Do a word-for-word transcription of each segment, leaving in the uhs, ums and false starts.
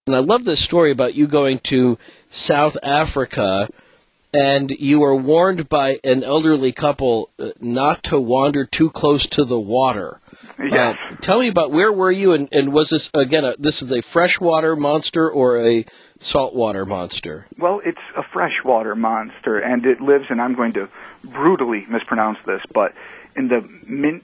And I love this story about you going to South Africa, and you were warned by an elderly couple uh, not to wander too close to the water. Yes. Uh, tell me about where were you, and, and was this, again, a, this is a freshwater monster or a saltwater monster? Well, it's a freshwater monster, and it lives, and I'm going to brutally mispronounce this, but in the Min-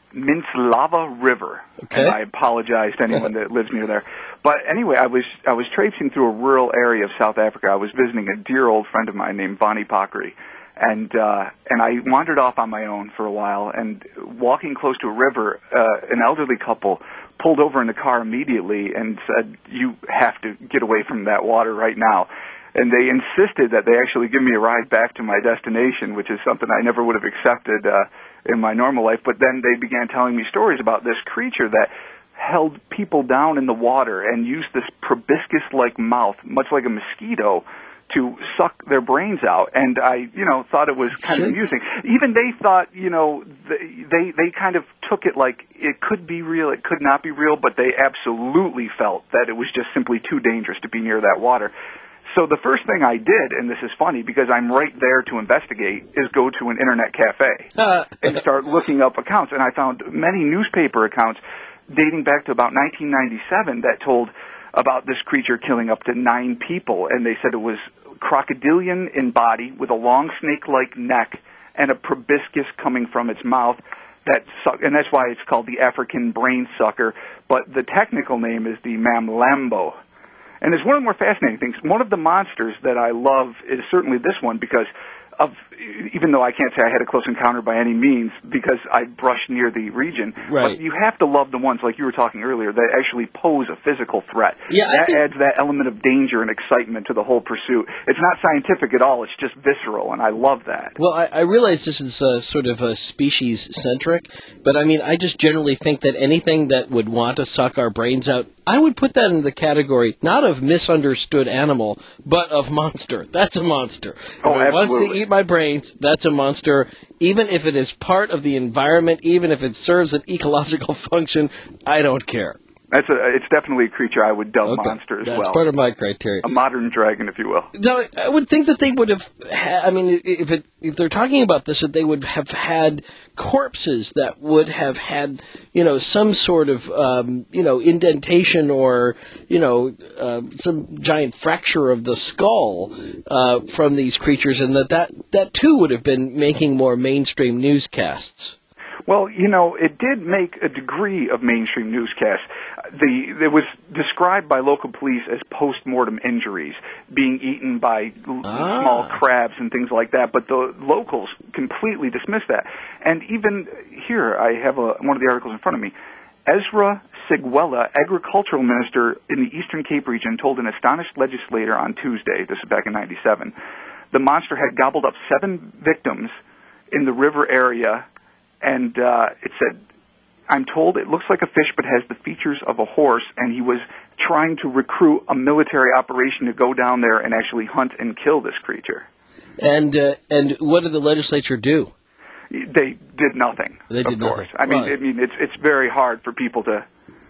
Minslava River. Okay. And I apologize to anyone that lives near there. But anyway, I was I was traipsing through a rural area of South Africa. I was visiting a dear old friend of mine named Bonnie Pakri. And uh, and I wandered off on my own for a while, and walking close to a river, uh, an elderly couple pulled over in the car immediately and said, "You have to get away from that water right now." And they insisted that they actually give me a ride back to my destination, which is something I never would have accepted uh, in my normal life. But then they began telling me stories about this creature that held people down in the water and used this proboscis-like mouth, much like a mosquito, to suck their brains out. And I, you know, thought it was kind of amusing. Even they thought, you know, they they kind of took it like it could be real, it could not be real, but they absolutely felt that it was just simply too dangerous to be near that water. So the first thing I did, and this is funny because I'm right there to investigate, is go to an internet cafe and start looking up accounts. And I found many newspaper accounts dating back to about nineteen ninety-seven that told about this creature killing up to nine people, and they said it was crocodilian in body with a long snake-like neck and a proboscis coming from its mouth. That suck, and that's why it's called the African brain sucker, but the technical name is the Mamlambo. And there's one of the more fascinating things. One of the monsters that I love is certainly this one because of, even though I can't say I had a close encounter by any means because I brushed near the region, right. But you have to love the ones, like you were talking earlier, that actually pose a physical threat. Yeah, that I think... adds that element of danger and excitement to the whole pursuit. It's not scientific at all. It's just visceral, and I love that. Well, I, I realize this is uh, sort of a species-centric, but I mean, I just generally think that anything that would want to suck our brains out, I would put that in the category, not of misunderstood animal, but of monster. That's a monster. Oh, if it wants to absolutely. eat my brains, that's a monster. Even if it is part of the environment, even if it serves an ecological function, I don't care. That's a, it's definitely a creature I would dub Okay. monster as That's well. That's part of my criteria. A modern dragon, if you will. Now, I would think that they would have, ha- I mean, if it, if they're talking about this, that they would have had corpses that would have had, you know, some sort of, um, you know, indentation or, you know, uh, some giant fracture of the skull uh, from these creatures, and that, that that too would have been making more mainstream newscasts. Well, you know, it did make a degree of mainstream newscast. The it was described by local police as post-mortem injuries, being eaten by l- Ah. small crabs and things like that, but the locals completely dismissed that. And even here, I have a, one of the articles in front of me. Ezra Sigwella, agricultural minister in the Eastern Cape region, told an astonished legislator on Tuesday, this is back in ninety-seven, the monster had gobbled up seven victims in the river area. And uh, it said, I'm told it looks like a fish but has the features of a horse, and he was trying to recruit a military operation to go down there and actually hunt and kill this creature. And uh, and what did the legislature do? They did nothing, They did of course. nothing. I mean, Right. I mean, it's it's very hard for people to...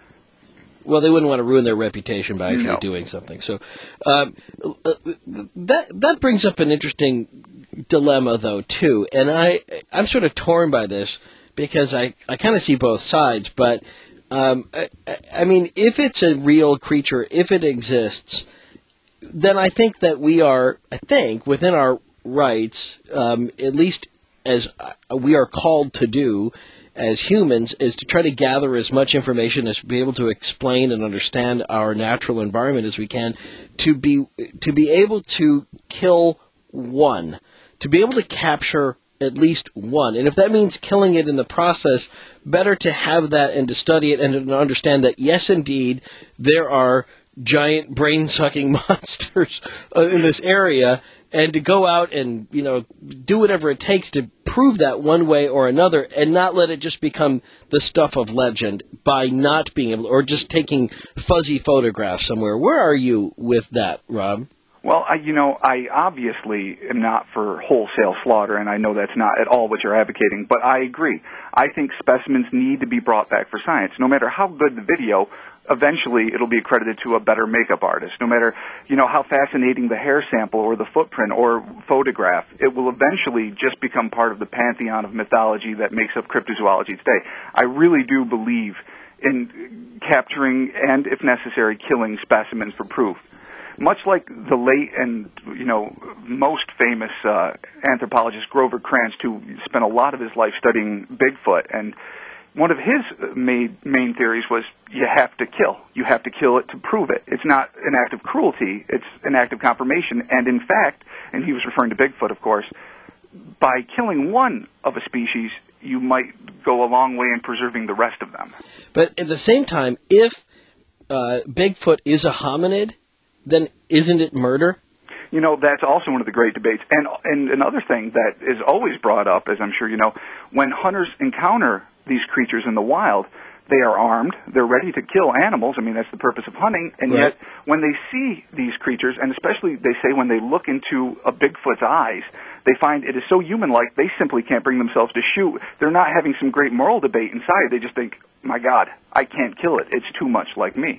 Well, they wouldn't want to ruin their reputation by actually No. doing something. So um, that that brings up an interesting dilemma, though, too. And I, I'm sort of torn by this because I, I kind of see both sides. But, um, I, I mean, if it's a real creature, if it exists, then I think that we are, I think, within our rights, um, at least as we are called to do as humans, is to try to gather as much information as be able to explain and understand our natural environment as we can, to be to be able to kill one, to be able to capture at least one. And if that means killing it in the process, better to have that and to study it and to understand that, yes, indeed, there are giant brain-sucking monsters in this area, and to go out and, you know, do whatever it takes to prove that one way or another, and not let it just become the stuff of legend by not being able to, or just taking fuzzy photographs somewhere. Where are you with that, Rob? Well, I, you know, I obviously am not for wholesale slaughter, and I know that's not at all what you're advocating, but I agree. I think specimens need to be brought back for science. No matter how good the video, eventually it'll be accredited to a better makeup artist. No matter, you know, how fascinating the hair sample or the footprint or photograph, it will eventually just become part of the pantheon of mythology that makes up cryptozoology today. I really do believe in capturing and, if necessary, killing specimens for proof. Much like the late and, you know, most famous uh, anthropologist Grover Krantz, who spent a lot of his life studying Bigfoot, and one of his main, main theories was you have to kill. You have to kill it to prove it. It's not an act of cruelty. It's an act of confirmation. And in fact, and he was referring to Bigfoot, of course, by killing one of a species, you might go a long way in preserving the rest of them. But at the same time, if uh, Bigfoot is a hominid, then isn't it murder? You know, that's also one of the great debates. And, and another thing that is always brought up, as I'm sure you know, when hunters encounter these creatures in the wild, they are armed, they're ready to kill animals. I mean, that's the purpose of hunting. And Right. yet, when they see these creatures, and especially they say when they look into a Bigfoot's eyes, they find it is so human-like, they simply can't bring themselves to shoot. They're not having some great moral debate inside. They just think, my God, I can't kill it. It's too much like me.